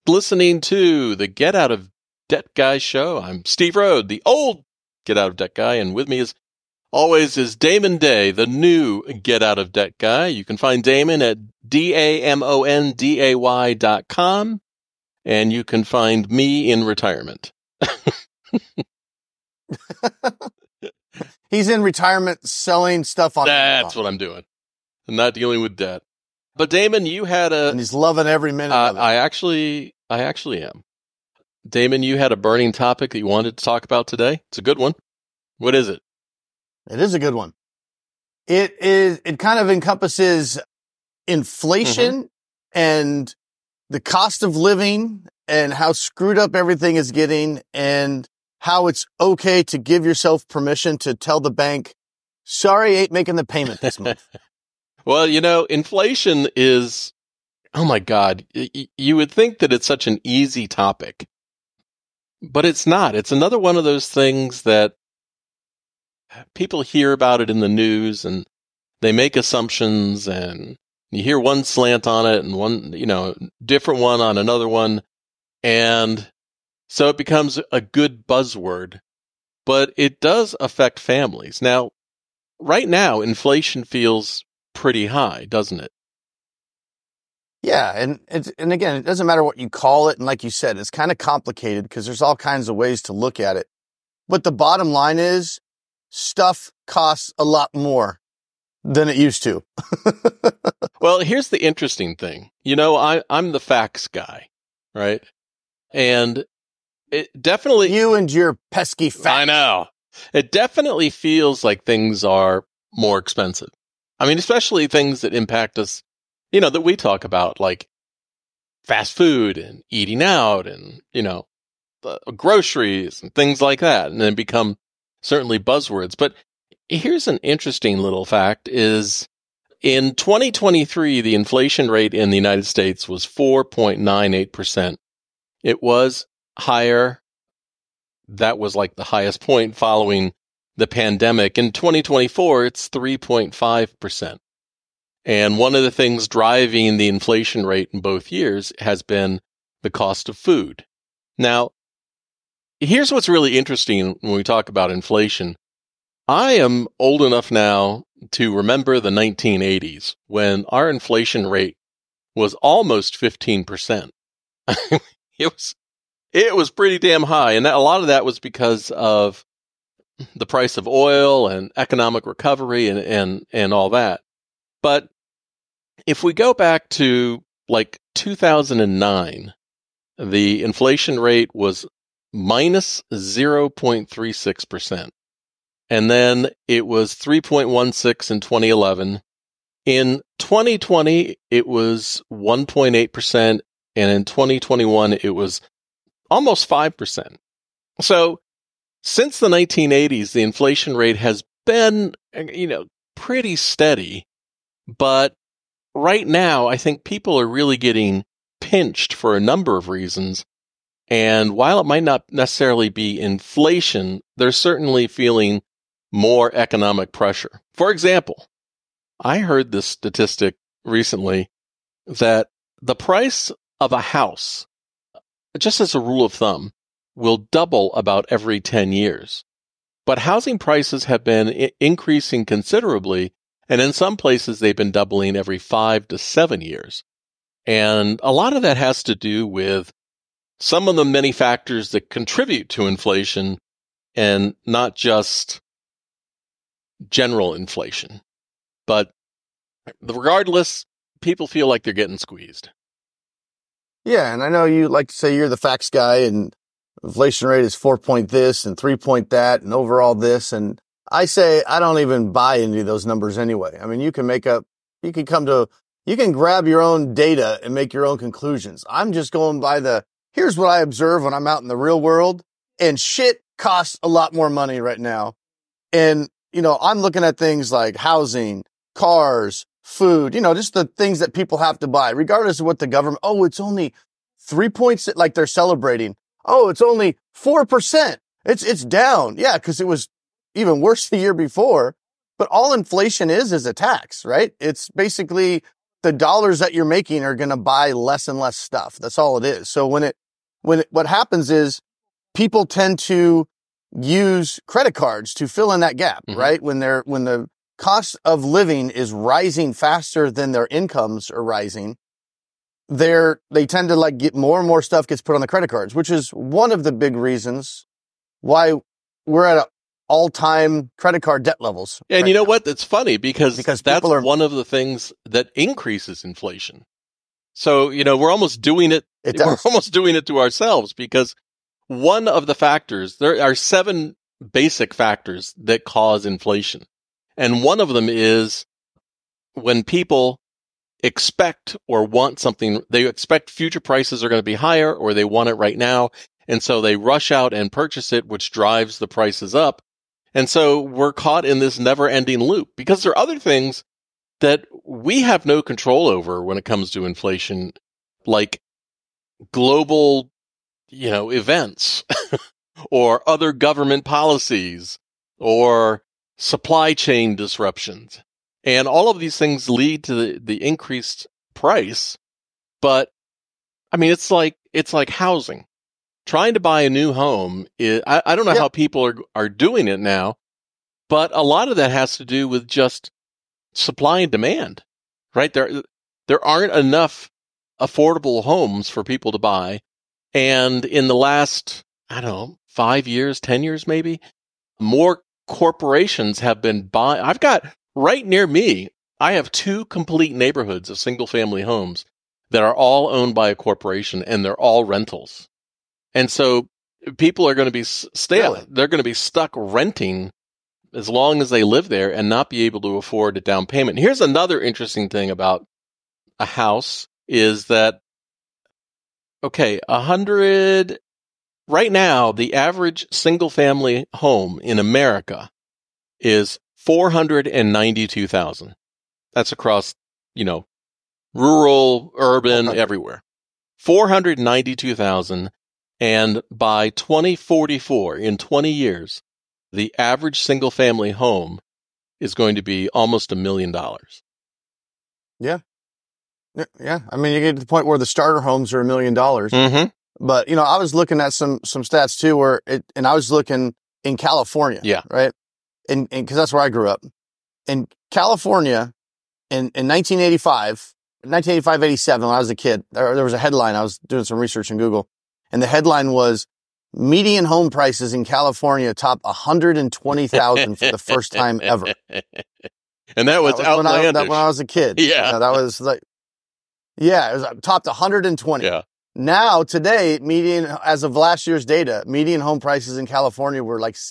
listening to the Get Out of Debt Guy show. I'm Steve Rode, the old Get Out of Debt Guy, and with me as always is Damon Day, the new Get Out of Debt Guy. You can find Damon at DAMONDAY.com, and you can find me in retirement. He's in retirement selling stuff on That's what I'm doing. I'm not dealing with debt. But Damon, you had and he's loving every minute of it. I actually am. Damon, you had a burning topic that you wanted to talk about today. It's a good one. What is it? It is a good one. It kind of encompasses inflation and the cost of living and how screwed up everything is getting and how it's okay to give yourself permission to tell the bank, sorry, ain't making the payment this month. Well, inflation is, oh my God, you would think that it's such an easy topic, but it's not. It's another one of those things that people hear about it in the news and they make assumptions and you hear one slant on it and one, different one on another one. And so it becomes a good buzzword, but it does affect families. Now, right now, inflation feels pretty high, doesn't it? Yeah. And again, it doesn't matter what you call it. And like you said, it's kind of complicated because there's all kinds of ways to look at it. But the bottom line is stuff costs a lot more than it used to. Well, here's the interesting thing. I'm the facts guy, right? And it definitely... You and your pesky facts. I know. It definitely feels like things are more expensive. I mean, especially things that impact us, that we talk about, like fast food and eating out and, groceries and things like that. And then become certainly buzzwords. But here's an interesting little fact is in 2023, the inflation rate in the United States was 4.98%. It was higher. That was like the highest point following the pandemic. In 2024, it's 3.5%. And one of the things driving the inflation rate in both years has been the cost of food. Now, here's what's really interesting when we talk about inflation. I am old enough now to remember the 1980s when our inflation rate was almost 15%. It was pretty damn high. And a lot of that was because of the price of oil and economic recovery and all that. But if we go back to like 2009, the inflation rate was minus 0.36%. And then it was 3.16 in 2011. In 2020, it was 1.8%. And in 2021, it was almost 5%. So since the 1980s, the inflation rate has been, pretty steady. But right now, I think people are really getting pinched for a number of reasons. And while it might not necessarily be inflation, they're certainly feeling more economic pressure. For example, I heard this statistic recently that the price of a house, just as a rule of thumb, will double about every 10 years. But housing prices have been increasing considerably, and in some places they've been doubling every 5 to 7 years. And a lot of that has to do with some of the many factors that contribute to inflation and not just general inflation. But regardless, people feel like they're getting squeezed. Yeah, and I know you like to say you're the facts guy and inflation rate is 4 point this and 3 point that and overall this. And I say I don't even buy into those numbers anyway. I mean, you can grab your own data and make your own conclusions. I'm just going by here's what I observe when I'm out in the real world, and shit costs a lot more money right now. And, I'm looking at things like housing, cars, food, just the things that people have to buy, regardless of what the government, it's only 3 points, like they're celebrating. Oh, it's only 4%. It's down. Yeah, because it was even worse the year before. But all inflation is a tax, right? It's basically the dollars that you're making are going to buy less and less stuff. That's all it is. So what happens is people tend to use credit cards to fill in that gap, right? When the cost of living is rising faster than their incomes are rising, they tend to like get more and more stuff gets put on the credit cards, which is one of the big reasons why we're at all-time credit card debt levels. And you know what? That's funny because that's one of the things that increases inflation. So, we're almost doing it. We're almost doing it to ourselves because one of the factors, there are 7 basic factors that cause inflation. And one of them is when people expect or want something, they expect future prices are going to be higher or they want it right now. And so they rush out and purchase it, which drives the prices up. And so we're caught in this never-ending loop because there are other things that we have no control over when it comes to inflation, like global, events or other government policies or supply chain disruptions. And all of these things lead to the increased price. But I mean, it's like housing. Trying to buy a new home is, I don't know how people are doing it now, but a lot of that has to do with just supply and demand, right? There aren't enough affordable homes for people to buy. And in the last, 5 years, 10 years, maybe more corporations have been buying. I've got right near me, I have 2 complete neighborhoods of single family homes that are all owned by a corporation and they're all rentals. And so people are going to be they're going to be stuck renting as long as they live there and not be able to afford a down payment. Here's another interesting thing about a house is that, right now, the average single family home in America is $492,000. That's across, rural, urban, everywhere. $492,000. And by 2044, in 20 years, the average single family home is going to be almost $1 million. Yeah. Yeah. I mean, you get to the point where the starter homes are $1 million. Mm-hmm. But, I was looking at some stats too, and I was looking in California. Yeah. Right. And cause that's where I grew up. In California in 1985, 87, when I was a kid, there was a headline. I was doing some research in Google, and the headline was median home prices in California top 120,000 for the first time ever. And that was outlandish. When I was a kid. Yeah. That was like, it was topped 120. Yeah. Now, today, median, as of last year's data, median home prices in California were like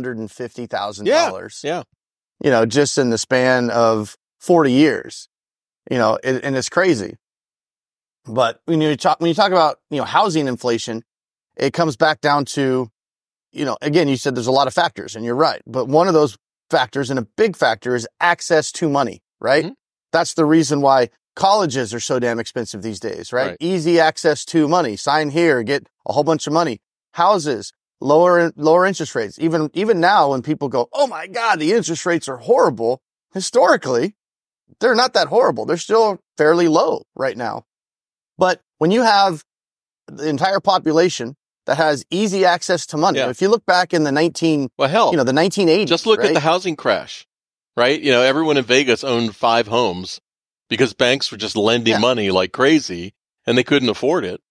$750,000. Yeah. Just in the span of 40 years, and it's crazy. But when you talk about, housing inflation, it comes back down to, again, you said there's a lot of factors and you're right. But one of those factors, and a big factor, is access to money, right? Mm-hmm. That's the reason why colleges are so damn expensive these days, right? Easy access to money. Sign here, get a whole bunch of money. Houses, lower interest rates. Even now when people go, oh my God, the interest rates are horrible. Historically, they're not that horrible. They're still fairly low right now. But when you have the entire population that has easy access to money, if you look back in the 1980s, just look at the housing crash, right? Everyone in Vegas owned 5 homes because banks were just lending money like crazy and they couldn't afford it.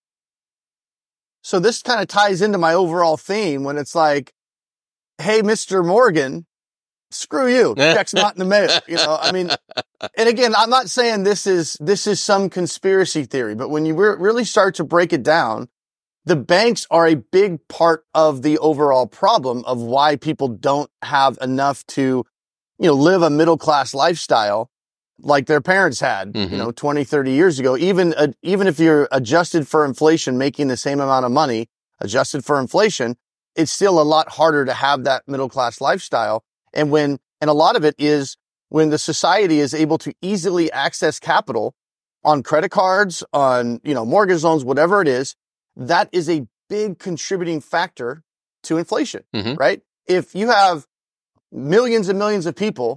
So this kind of ties into my overall theme when it's like, hey, Mr. Morgan, screw you. Check's not in the mail. I mean, and again, I'm not saying this is some conspiracy theory, but when you really start to break it down, the banks are a big part of the overall problem of why people don't have enough to, live a middle-class lifestyle like their parents had, 20, 30 years ago. Even if you're adjusted for inflation, making the same amount of money, adjusted for inflation, it's still a lot harder to have that middle-class lifestyle. And a lot of it is when the society is able to easily access capital on credit cards, on, mortgage loans, whatever it is, that is a big contributing factor to inflation, right? If you have millions and millions of people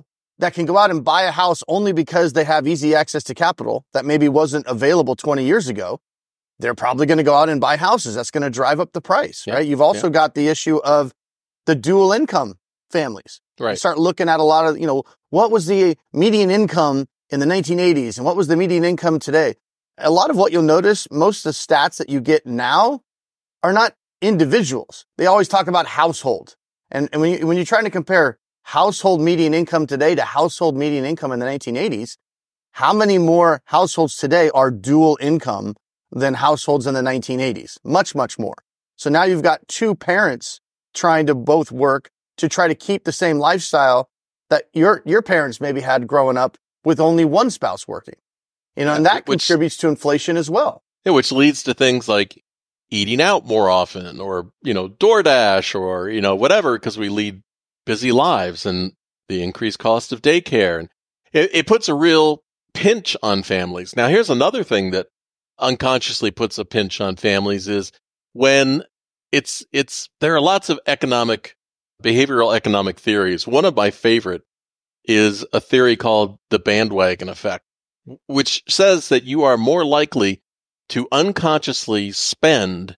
that can go out and buy a house only because they have easy access to capital that maybe wasn't available 20 years ago, they're probably going to go out and buy houses. That's going to drive up the price, right? You've also got the issue of the dual income families. Right. You start looking at a lot of, what was the median income in the 1980s and what was the median income today? A lot of what you'll notice, most of the stats that you get now are not individuals. They always talk about household. And when you're trying to compare household median income today to household median income in the 1980s, how many more households today are dual income than households in the 1980s? Much, much more. So now you've got two parents trying to both work to try to keep the same lifestyle that your parents maybe had growing up with only one spouse working. And that contributes to inflation as well. Yeah, which leads to things like eating out more often or, DoorDash or, whatever, because we lead busy lives and the increased cost of daycare. And it puts a real pinch on families. Now, here's another thing that unconsciously puts a pinch on families is when there are lots of behavioral economic theories. One of my favorite is a theory called the bandwagon effect, which says that you are more likely to unconsciously spend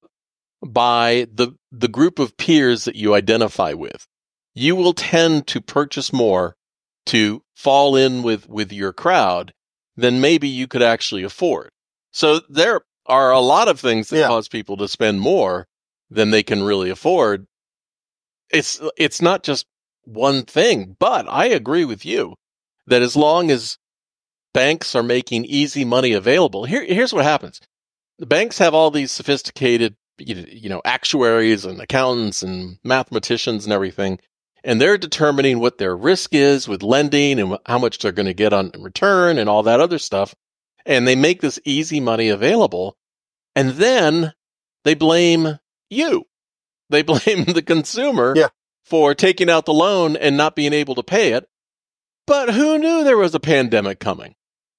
by the group of peers that you identify with. You will tend to purchase more to fall in with your crowd than maybe you could actually afford. So there are a lot of things that cause people to spend more than they can really afford. It's not just one thing, but I agree with you that as long as banks are making easy money available, here's what happens. The banks have all these sophisticated, actuaries and accountants and mathematicians and everything, and they're determining what their risk is with lending and how much they're going to get on return and all that other stuff. And they make this easy money available. And then they blame you. They blame the consumer for taking out the loan and not being able to pay it. But who knew there was a pandemic coming?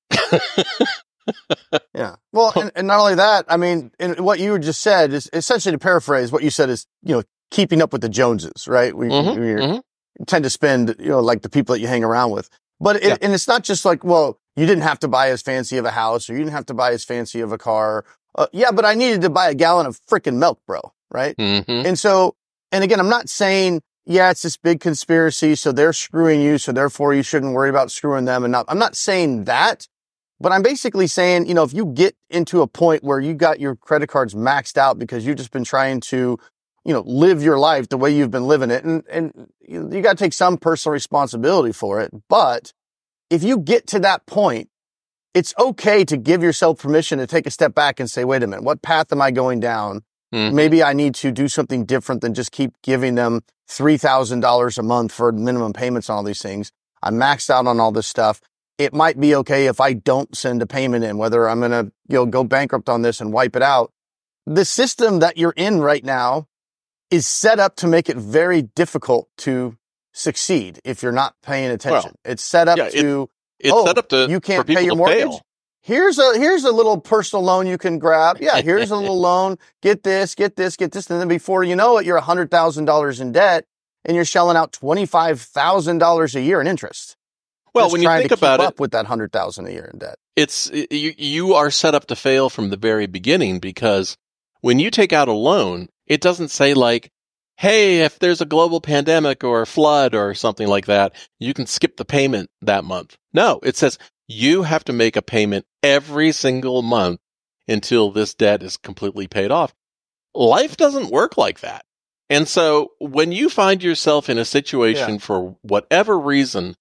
Yeah. Well, and not only that, I mean, and what you just said is essentially, to paraphrase what you said, is, keeping up with the Joneses, right? We tend to spend, like the people that you hang around with. But and it's not just like, well, you didn't have to buy as fancy of a house or you didn't have to buy as fancy of a car. But I needed to buy a gallon of freaking milk, bro. Right. And so, and again, I'm not saying, it's this big conspiracy, so they're screwing you, so therefore you shouldn't worry about screwing them. And I'm not saying that, but I'm basically saying, if you get into a point where you got your credit cards maxed out because you've just been trying to, live your life the way you've been living it, and you got to take some personal responsibility for it. But if you get to that point, it's okay to give yourself permission to take a step back and say, wait a minute, what path am I going down? Maybe I need to do something different than just keep giving them $3,000 a month for minimum payments on all these things. I'm maxed out on all this stuff. It might be okay if I don't send a payment in, whether I'm going to go bankrupt on this and wipe it out. The system that you're in right now is set up to make it very difficult to succeed if you're not paying attention. Well, it's set up set up to you can't for pay your people to mortgage. fail. Here's a little personal loan you can grab. Yeah, here's a little loan. Get this. And then before you know it, you're $100,000 in debt and you're shelling out $25,000 a year in interest. Well, Just when you trying think to about keep it, up with that $100,000 a year in debt. you are set up to fail from the very beginning, because when you take out a loan, it doesn't say like, hey, if there's a global pandemic or a flood or something like that, you can skip the payment that month. No, it says you have to make a payment every single month until this debt is completely paid off. Life doesn't work like that. And so when you find yourself in a situation for whatever reason,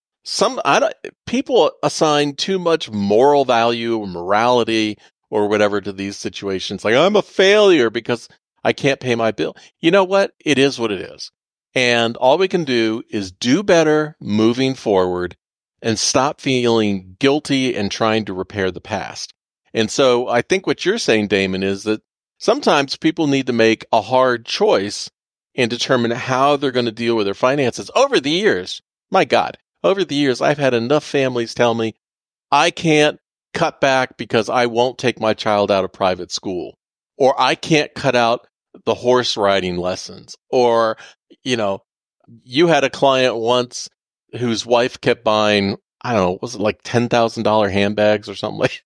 people assign too much moral value or morality or whatever to these situations. Like, I'm a failure because I can't pay my bill. You know what? It is what it is. And all we can do is do better moving forward and stop feeling guilty and trying to repair the past. And so I think what you're saying, Damon, is that sometimes people need to make a hard choice and determine how they're going to deal with their finances. Over the years, my God, over the years, I've had enough families tell me, I can't cut back because I won't take my child out of private school, or I can't cut out the horse riding lessons, or, you had a client once whose wife kept buying, I don't know, was it like $10,000 handbags or something like,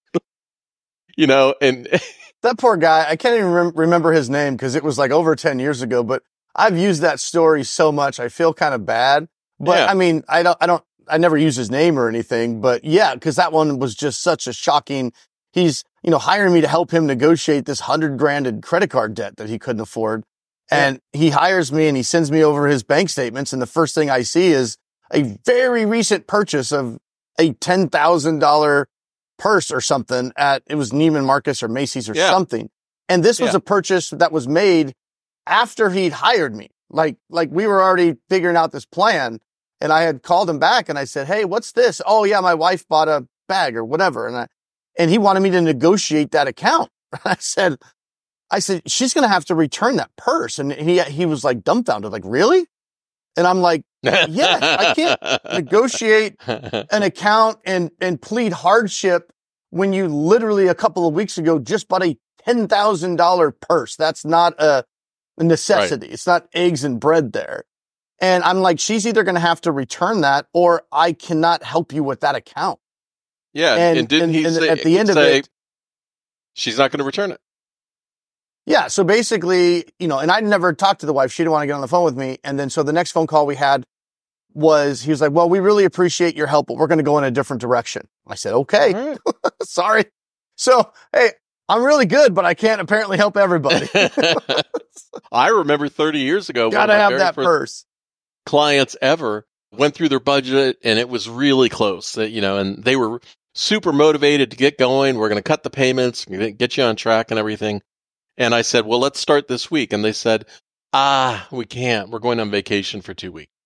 and that poor guy, I can't even remember his name because it was like over 10 years ago, but I've used that story so much. I feel kind of bad, but Yeah. I mean, I never use his name or anything, but yeah, because that one was just such a shocking, he's, hiring me to help him negotiate this $100,000 in credit card debt that he couldn't afford. And he hires me and he sends me over his bank statements. And the first thing I see is a very recent purchase of a $10,000 purse or something it was Neiman Marcus or Macy's or something. And this was a purchase that was made after he'd hired me. Like we were already figuring out this plan, and I had called him back and I said, "Hey, what's this?" "Oh yeah, my wife bought a bag or whatever." And he wanted me to negotiate that account. I said, "She's going to have to return that purse." And he was like dumbfounded, like, "Really?" And I'm like, "Yes, I can't negotiate an account and plead hardship when you literally a couple of weeks ago just bought a $10,000 purse. That's not a necessity. Right. It's not eggs and bread there." And I'm like, she's either going to have to return that or I cannot help you with that account. Yeah. And didn't he say, at the end of it, she's not going to return it? Yeah. So basically, and I never talked to the wife. She didn't want to get on the phone with me. And then so the next phone call we had he was like, "Well, we really appreciate your help, but we're going to go in a different direction." I said, "Okay, right. Sorry." So, hey, I'm really good, but I can't apparently help everybody. I remember 30 years ago. Gotta have that purse. Clients ever went through their budget and it was really close, and they were super motivated to get going. We're going to cut the payments, get you on track and everything. And I said, "Well, let's start this week." And they said, "We can't. We're going on vacation for 2 weeks."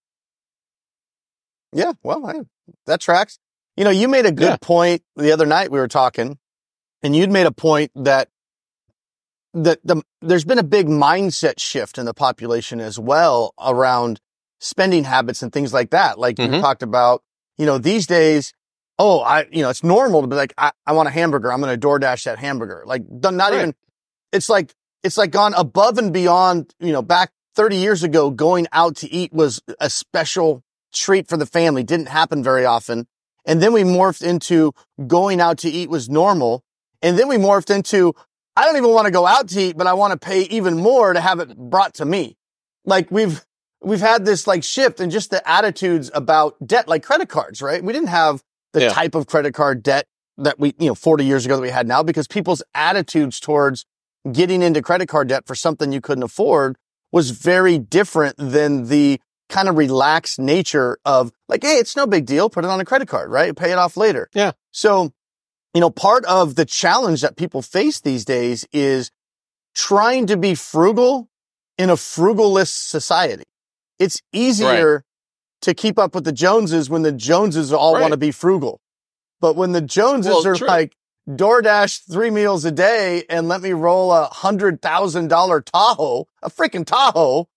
Yeah, well, that tracks. You made a good point the other night we were talking, and you'd made a point that there's been a big mindset shift in the population as well around spending habits and things like that. Like you talked about, these days, it's normal to be like, I want a hamburger. I'm going to DoorDash that hamburger. Like not even, it's like gone above and beyond, back 30 years ago, going out to eat was a special treat for the family. Didn't happen very often. And then we morphed into going out to eat was normal. And then we morphed into, I don't even want to go out to eat, but I want to pay even more to have it brought to me. Like we've had this like shift in just the attitudes about debt, like credit cards, right? We didn't have the type of credit card debt that we, 40 years ago that we had now, because people's attitudes towards getting into credit card debt for something you couldn't afford was very different than the kind of relaxed nature of like, hey, it's no big deal. Put it on a credit card, right? Pay it off later. Yeah. So, part of the challenge that people face these days is trying to be frugal in a frugalist society. It's easier to keep up with the Joneses when the Joneses all want to be frugal. But when the Joneses are like, DoorDash 3 meals a day and let me roll a $100,000 Tahoe, a freaking Tahoe,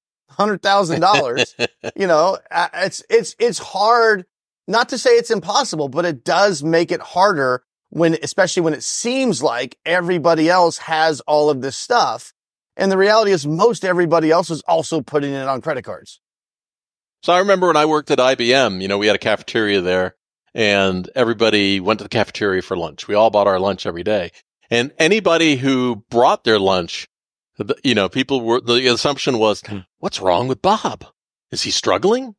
$100,000, it's hard, not to say it's impossible, but it does make it harder especially when it seems like everybody else has all of this stuff. And the reality is most everybody else is also putting it on credit cards. So I remember when I worked at IBM, we had a cafeteria there and everybody went to the cafeteria for lunch. We all bought our lunch every day. And anybody who brought their lunch, the assumption was, what's wrong with Bob? Is he struggling?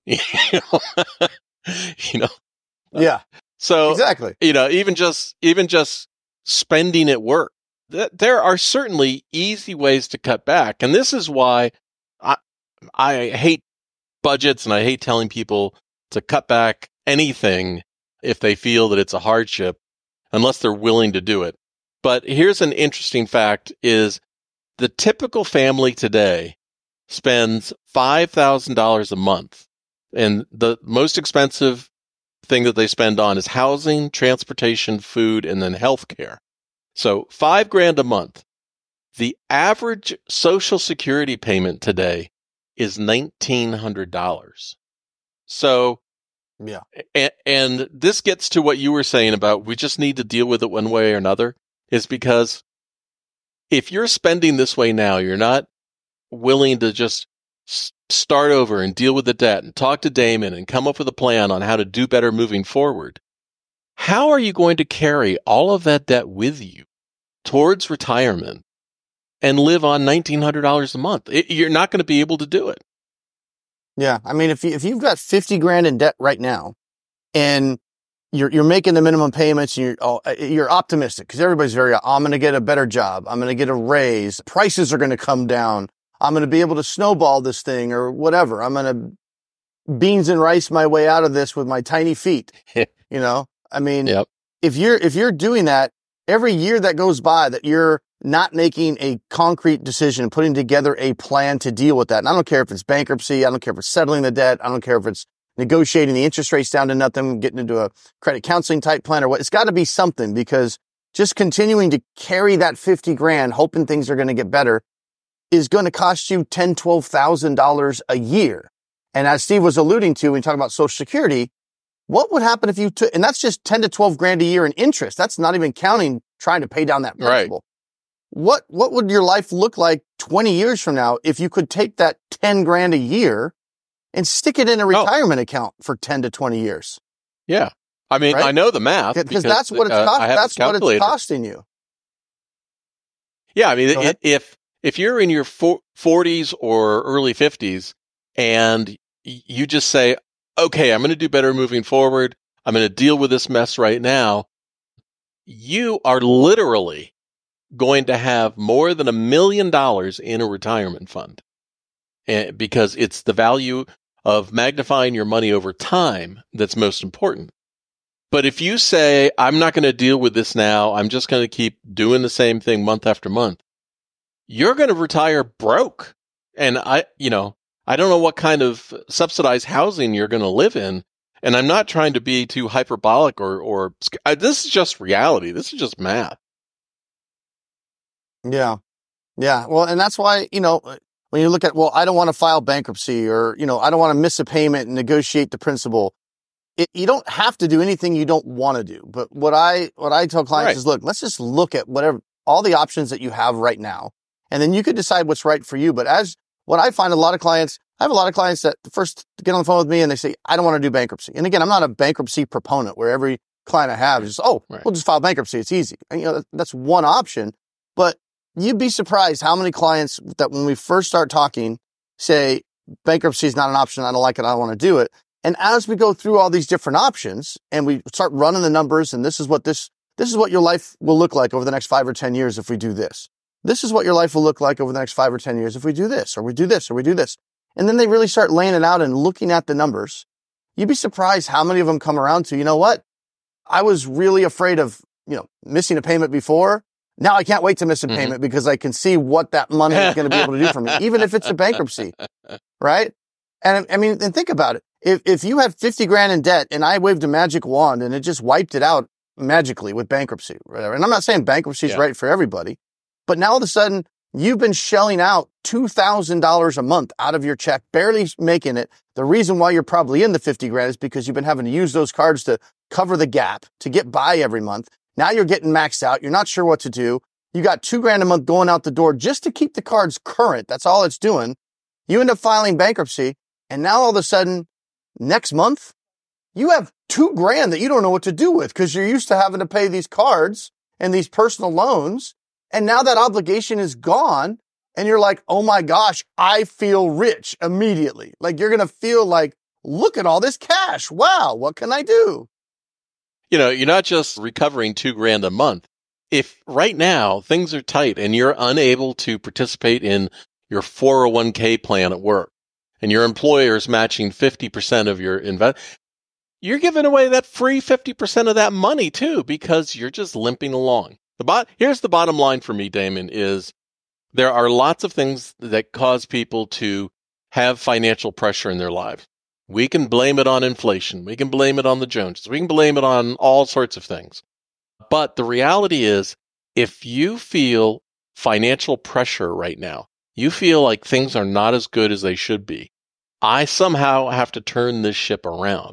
Yeah. So exactly. Even just spending at work, there are certainly easy ways to cut back. And this is why I hate budgets and I hate telling people to cut back anything if they feel that it's a hardship, unless they're willing to do it. But here's an interesting fact is the typical family today spends $5,000 a month. And the most expensive thing that they spend on is housing, transportation, food, and then healthcare. So $5,000 a month. The average Social Security payment today is $1,900. So, yeah. And this gets to what you were saying about we just need to deal with it one way or another, is because if you're spending this way now, you're not willing to just start over and deal with the debt and talk to Damon and come up with a plan on how to do better moving forward, how are you going to carry all of that debt with you towards retirement and live on $1,900 a month? You're not going to be able to do it. Yeah. I mean, if you've got 50 grand in debt right now and you're making the minimum payments and you're optimistic because everybody's I'm going to get a better job. I'm going to get a raise. Prices are going to come down. I'm going to be able to snowball this thing or whatever. I'm going to beans and rice my way out of this with my tiny feet. I mean, Yep. if you're doing that every year that goes by that you're not making a concrete decision, putting together a plan to deal with that. And I don't care if it's bankruptcy. I don't care if it's settling the debt. I don't care if it's negotiating the interest rates down to nothing, getting into a credit counseling type plan or what. It's got to be something, because just continuing to carry that 50 grand, hoping things are going to get better, is going to cost you $10,000, $12,000 a year. And as Steve was alluding to, when you talk about Social Security, what would happen if you took, and that's just 10 to 12 grand a year in interest. That's not even counting trying to pay down that principal. Right. What would your life look like 20 years from now if you could take that 10 grand a year and stick it in a retirement account for 10 to 20 years? Yeah. I mean, right? I know the math because that's what it's that's what it's costing you. Yeah. I mean, if you're in your 40s or early 50s and you just say, okay, I'm going to do better moving forward, I'm going to deal with this mess right now, you are literally going to have more than $1 million in a retirement fund, because it's the value of magnifying your money over time that's most important. But if you say, I'm not going to deal with this now, I'm just going to keep doing the same thing month after month, you're going to retire broke. And I don't know what kind of subsidized housing you're going to live in. And I'm not trying to be too hyperbolic or this is just reality. This is just math. Yeah. Yeah. Well, and that's why, when you look at, I don't want to file bankruptcy, or, I don't want to miss a payment and negotiate the principal. You don't have to do anything you don't want to do. But what I tell clients is, look, let's just look at all the options that you have right now. And then you could decide what's right for you. But what I find I have a lot of clients that first get on the phone with me and they say, I don't want to do bankruptcy. And again, I'm not a bankruptcy proponent where every client I have is, we'll just file bankruptcy. It's easy. And, that's one option. But you'd be surprised how many clients that when we first start talking say, bankruptcy is not an option. I don't like it. I don't want to do it. And as we go through all these different options and we start running the numbers, and this is what your life will look like over the next 5 or 10 years if we do this. This is what your life will look like over the next 5 or 10 years if we do this, or we do this, or we do this. And then they really start laying it out and looking at the numbers. You'd be surprised how many of them come around to, you know what? I was really afraid of, missing a payment before. Now I can't wait to miss a payment because I can see what that money is going to be able to do for me, even if it's a bankruptcy, right? And I mean, and think about it. If you had 50 grand in debt and I waved a magic wand and it just wiped it out magically with bankruptcy, whatever. And I'm not saying bankruptcy is right for everybody, but now all of a sudden you've been shelling out $2,000 a month out of your check, barely making it. The reason why you're probably in the 50 grand is because you've been having to use those cards to cover the gap, to get by every month. Now you're getting maxed out. You're not sure what to do. You got $2 grand a month going out the door just to keep the cards current. That's all it's doing. You end up filing bankruptcy. And now all of a sudden, next month, you have $2 grand that you don't know what to do with because you're used to having to pay these cards and these personal loans. And now that obligation is gone. And you're like, oh my gosh, I feel rich immediately. Like you're going to feel like, look at all this cash. Wow. What can I do? You're not just recovering $2 grand a month. If right now things are tight and you're unable to participate in your 401k plan at work and your employer is matching 50% of your you're giving away that free 50% of that money too, because you're just limping along. Here's the bottom line for me, Damon, is there are lots of things that cause people to have financial pressure in their lives. We can blame it on inflation. We can blame it on the Joneses. We can blame it on all sorts of things. But the reality is, if you feel financial pressure right now, you feel like things are not as good as they should be, I somehow have to turn this ship around.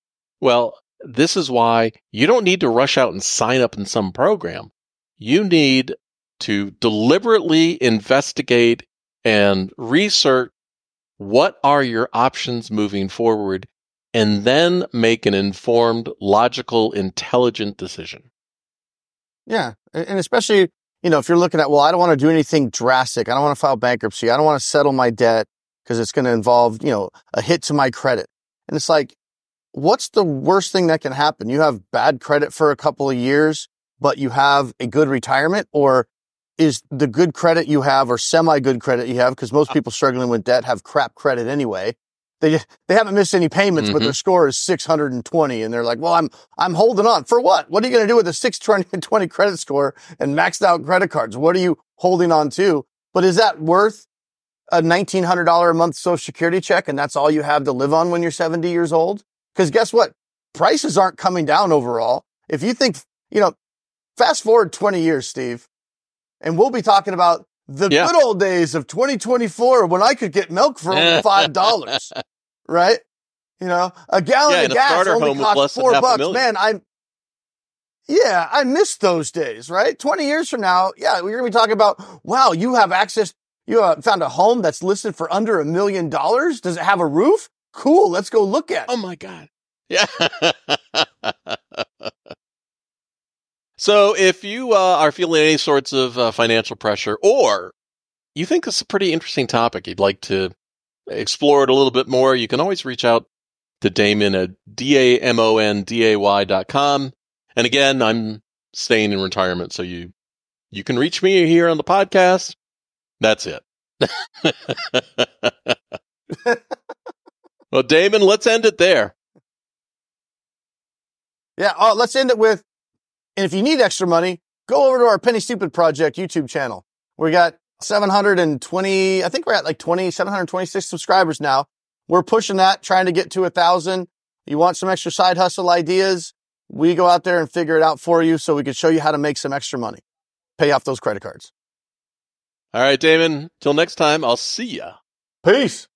Well, this is why you don't need to rush out and sign up in some program. You need to deliberately investigate and research what are your options moving forward, and then make an informed, logical, intelligent decision. Yeah. And especially, if you're looking at, well, I don't want to do anything drastic. I don't want to file bankruptcy. I don't want to settle my debt because it's going to involve, a hit to my credit. And it's like, what's the worst thing that can happen? You have bad credit for a couple of years, but you have a good retirement? Or is the good credit you have, or semi-good credit you have, because most people struggling with debt have crap credit anyway. They haven't missed any payments, but their score is 620. And they're like, well, I'm holding on. For what? What are you going to do with a 620 credit score and maxed out credit cards? What are you holding on to? But is that worth a $1,900 a month Social Security check, and that's all you have to live on when you're 70 years old? Because guess what? Prices aren't coming down overall. If you think, fast forward 20 years, Steve, and we'll be talking about the good old days of 2024 when I could get milk for only $5, right? A gallon of gas only costs $4. Man, I miss those days, right? 20 years from now, we're going to be talking about, wow, you have access. You found a home that's listed for under $1 million. Does it have a roof? Cool. Let's go look at it. Oh my God. Yeah. So if you are feeling any sorts of financial pressure, or you think this is a pretty interesting topic, you'd like to explore it a little bit more, you can always reach out to Damon at DamonDay.com. And again, I'm staying in retirement, so you can reach me here on the podcast. That's it. Well, Damon, let's end it there. Yeah, let's end it with, and if you need extra money, go over to our Penny Stupid Project YouTube channel. We got 720, I think we're at like 726 subscribers now. We're pushing that, trying to get to 1,000. You want some extra side hustle ideas? We go out there and figure it out for you so we can show you how to make some extra money. Pay off those credit cards. All right, Damon. Till next time, I'll see ya. Peace.